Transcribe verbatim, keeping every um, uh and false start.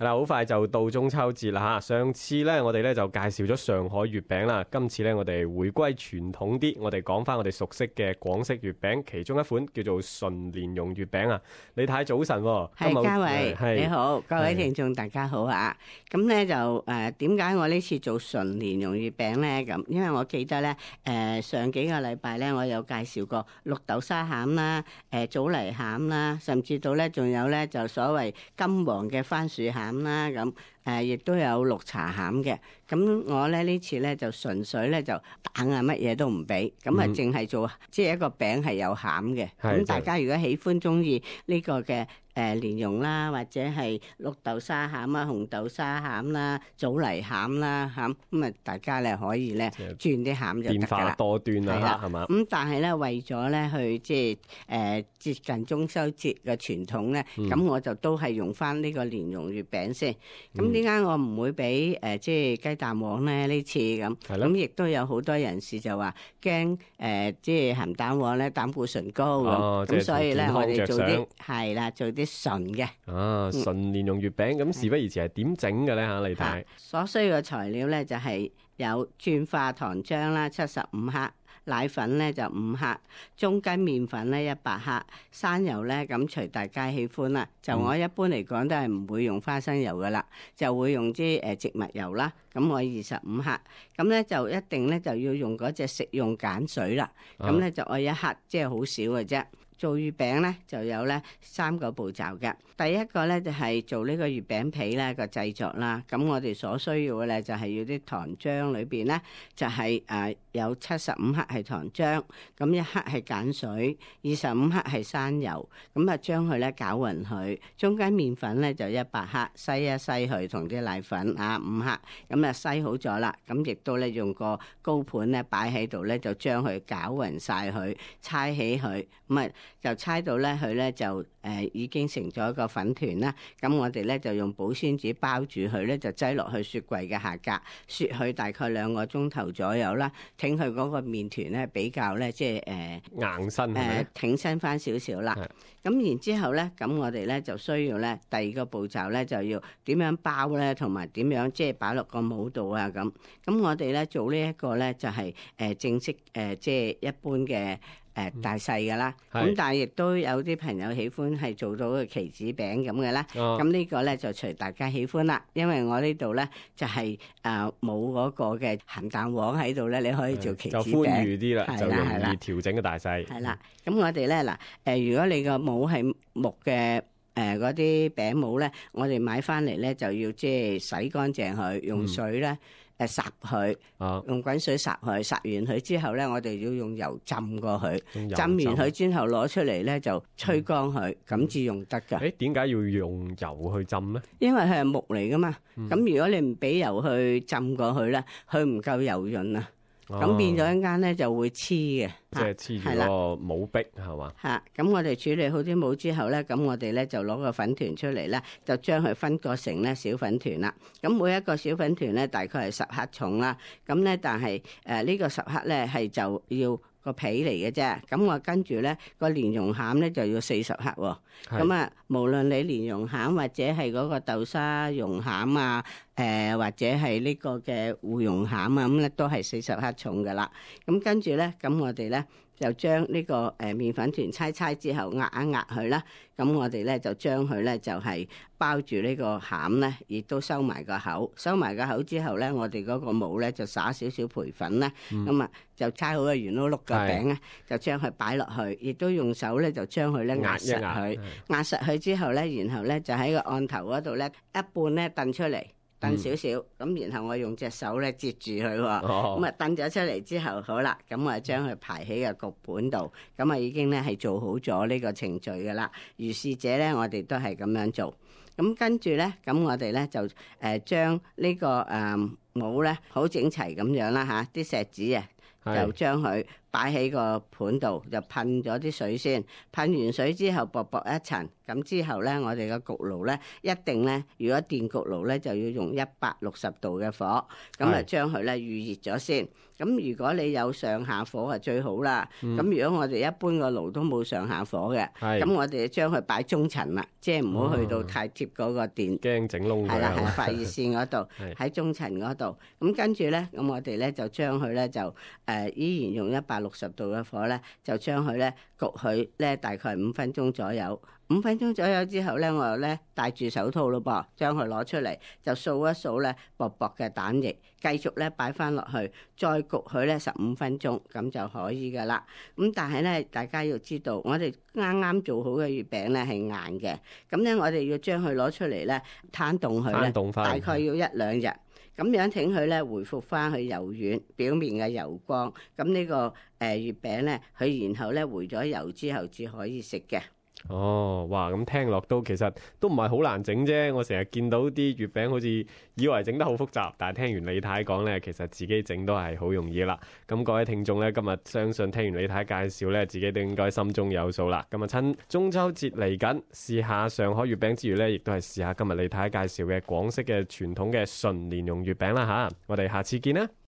係啦，好快就到中秋節啦嚇！上次咧，我哋咧就介紹咗上海月餅啦。今次咧，我哋回歸傳統啲，我哋講翻我哋熟悉嘅廣式月餅，其中一款叫做純蓮蓉月餅啊。李太早晨喎， 係嘉偉， 係你好，各位聽眾大家好啊！咁咧就誒點解我呢次做純蓮蓉月餅咧？咁因為我記得咧誒、呃、上幾個禮拜咧，我有介紹過綠豆沙餡啦、誒棗泥餡啦，甚至到咧仲有咧就所謂金黃嘅番薯餡啦，咁誒亦都有綠茶餡嘅。咁我咧呢次咧就純粹咧就蛋啊乜嘢都唔俾，咁啊淨係做即係一個餅係有餡嘅。咁大家如果喜歡中意呢個嘅誒蓮蓉啦，或者係綠豆沙餡啊、紅豆沙餡啦、棗泥餡啦嚇，咁啊大家咧可以咧轉啲餡就得㗎啦。 變化多端啦，係嘛？ 咁但係咧為咗咧去即係誒接近中秋節嘅傳統咧，咁、嗯、我就都係用翻呢個蓮蓉月餅先。咁點解我唔會俾誒即係雞蛋黃咧呢次咁？咁亦都有好多人士就話驚誒即係鹹蛋黃咧膽固醇高咁，咁、哦、所以咧我哋做啲係啦，做啲純嘅啊純蓮蓉月餅。咁、嗯、事不宜遲，係點整嘅咧嚇？李太所需要嘅材料咧就係有轉化糖漿啦，七十五克。奶粉咧就五克，中筋麵粉咧一百克，生油咧咁隨大家喜歡啦。就我一般嚟講都係唔會用花生油噶啦，就會用啲誒植物油啦。咁我二十五克，咁咧就一定咧就要用嗰隻食用鹼水啦。咁咧就我一克，即係好少嘅啫。做月餅咧就有咧三個步驟嘅。第一個咧就係做呢個月餅皮咧個製作啦。咁我哋所需要嘅咧就係要啲糖漿裏邊咧就係誒有七十五克係糖漿，咁一克係鹼水，二十五克係生油。咁啊將佢咧攪勻佢，中間麵粉咧就一百克，篩一篩佢同啲奶粉啊五克，咁啊篩好咗啦。咁亦都咧用個高盤咧擺喺度咧就將佢攪勻晒佢，搓起佢，咁啊就猜到咧，佢咧就誒、呃、已經成咗一個粉團啦。咁我哋咧就用保鮮紙包住佢咧，就擠落去雪櫃嘅下格，雪佢大概兩個鐘頭左右啦。挺佢嗰個麵團咧比較咧即係誒、呃、 硬身誒、 呃、挺身翻少少啦。咁然之後咧，咁我哋咧就需要咧第二個步驟咧就要點樣包咧，同埋點樣即係擺落個模度啊咁。咁我哋咧做呢一個咧就係、是、誒、呃、正式誒、呃、即係一般嘅。誒、呃、大細嘅啦，咁、嗯、但係亦都有啲朋友喜歡係做到個棋子餅咁嘅啦，咁、哦、呢個咧就隨大家喜歡啦。因為我呢度咧就係誒冇嗰個嘅鹹蛋黃喺度咧，你可以做棋子餅， 就寬裕啲啦，就容易調整嘅大細。 係啦，咁我哋咧嗱誒，如果你個模係木嘅誒嗰啲餅模咧，我哋買翻嚟咧就要即係洗乾淨佢，用水咧。嗯誒，霎佢，用滾水霎佢，霎完佢之後咧，我哋要用油浸過佢，浸完佢之後攞出嚟咧就吹乾佢，咁至用得噶。 誒，點解要用油去浸咧？ 因為佢係木嚟噶嘛，咁、嗯、如果你唔俾油去浸過去咧，佢唔夠油潤啊。咁、哦、變咗一間咧就會黐嘅， 即係黐住個模壁係嘛？嚇！ 咁我哋處理好啲模之後咧，咁我哋咧就攞個粉團出嚟咧，就將佢分割成咧小粉團啦。咁每一個小粉團咧大概係十克重啦。咁咧但係誒呢個十克咧係就要個皮嚟嘅啫，咁我跟住咧個蓮蓉餡咧就要四十克喎。咁啊，無論你蓮蓉餡或者係嗰個豆沙蓉餡啊，誒、呃、或者係呢個嘅芋蓉餡啊，咁咧都係四十克重噶啦。咁跟住咧，咁我哋咧就將呢個誒麵粉團搓搓之後壓一壓佢啦。咁我哋咧就將佢咧就係包住呢個餡咧，亦都收埋個口。收埋個口之後咧，我哋嗰個模咧就撒少少培粉啦。咁、嗯、啊就搓好個圓碌碌嘅餅咧，就將佢擺落去，亦都用手咧就將佢咧壓實佢。壓實佢之後咧，然後咧就喺個案頭嗰度咧一半咧掟出嚟。掟少少，咁、嗯、然後我用隻手咧接住佢，咁啊掟咗出嚟之後，好啦，咁我將佢排喺個焗盤度，咁啊已經咧係做好咗呢個程序噶啦。如是者咧，我哋都係咁樣做。咁跟住咧，咁我哋咧就誒將呢個誒模咧好整齊咁樣啦吓，啲錫紙啊就將佢擺喺個盤度，就噴咗啲水先。噴完水之後薄薄一層，咁之後咧，我哋嘅焗爐咧一定咧，如果電焗爐咧就要用一百六十度嘅火，咁啊將佢咧預熱咗先。咁如果你有上下火啊最好啦。咁、嗯、如果我哋一般個爐都冇上下火嘅，咁我哋就將佢擺中層啦，即係唔好去到太貼嗰個電， 驚整燶佢。 係啦，係發熱線嗰度，喺中層嗰度。咁跟住咧，咁我哋咧就將佢咧就誒、呃、依然用一百六十度嘅火咧，就將佢咧焗佢咧大概五分鐘左右。五分鐘左右之後咧，我又咧戴住手套咯噃，將佢攞出嚟就掃一掃咧薄薄嘅蛋液，繼續咧擺翻落去，再焗佢咧十五分鐘，咁就可以噶啦。咁但係咧，大家要知道，我哋啱啱做好嘅月餅咧係硬嘅，咁咧我哋要將佢攞出嚟咧攤凍佢咧，大概要一兩日，咁樣整佢咧回復翻去柔軟，表面嘅油光。咁呢個誒月餅咧，佢然後咧回咗油之後至可以食嘅。 哦，哇！咁聽落都其實都唔係好難整啫。我成日見到啲月餅好似以為整得好複雜，但係聽完李太講呢，其實自己整都係好容易啦。咁各位聽眾呢，今日相信聽完李太介紹呢，自己都應該心中有數啦。咁啊，趁中秋節嚟緊，試下上海月餅之餘呢，亦都係試下今日李太介紹嘅廣式嘅傳統嘅純蓮蓉月餅啦吓。我哋下次見啦！